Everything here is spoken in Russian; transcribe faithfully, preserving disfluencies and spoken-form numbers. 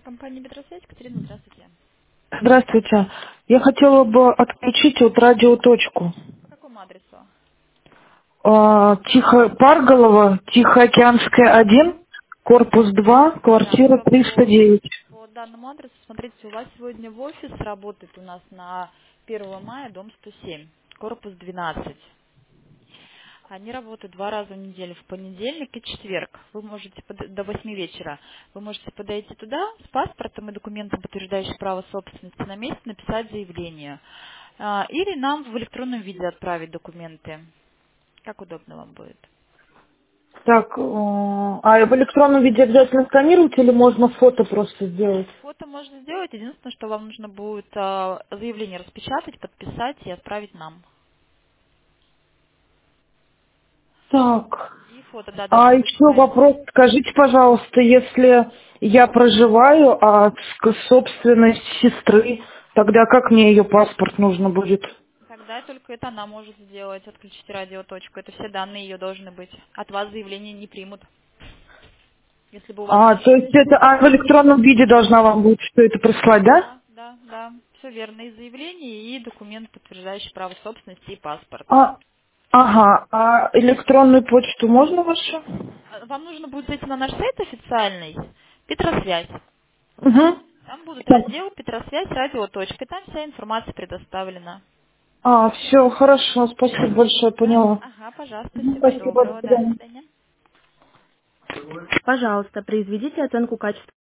Компания «Метросвязь». Катерина, здравствуйте. Здравствуйте. Я хотела бы отключить вот радиоточку. По какому адресу? А, Тихо Парголова, Тихоокеанская один, корпус два, Да, квартира все триста по, девять. по данному адресу. Смотрите, у вас сегодня в офис работает у нас на первого мая, дом сто семь, корпус двенадцать. Они работают два раза в неделю, в понедельник и четверг. Вы можете под- до восьми вечера. Вы можете подойти туда с паспортом и документом, подтверждающим право собственности на месте, написать заявление. А, Или нам в электронном виде отправить документы. Как удобно вам будет? Так, э, а в электронном виде обязательно сканировать или можно фото просто сделать? Фото можно сделать. Единственное, что вам нужно будет а, заявление распечатать, подписать и отправить нам. Так. И фото, да, А должны быть еще правильные. вопрос. Скажите, пожалуйста, если я проживаю, а с- собственность сестры, тогда как мне ее паспорт нужно будет? Тогда только это она может сделать, отключить радиоточку. Это все данные ее должны быть. От вас заявление не примут. Если бы у вас А, то личность... есть это а, в электронном виде должна вам будет что это прислать, да? Да, да, да. Все верно. И заявление, и документ, подтверждающий право собственности, и паспорт. А, ага, а электронную почту можно вашу? А, Вам нужно будет зайти на наш сайт официальный, Петросвязь. Угу. Там будет Так. раздел «Петросвязь. Радиоточка». И там вся информация предоставлена. А, все, хорошо, спасибо большое, Да? поняла. Ага, пожалуйста, Мгм, всего спасибо, до доброго, да, до свидания. свидания. Пожалуйста, произведите оценку качества.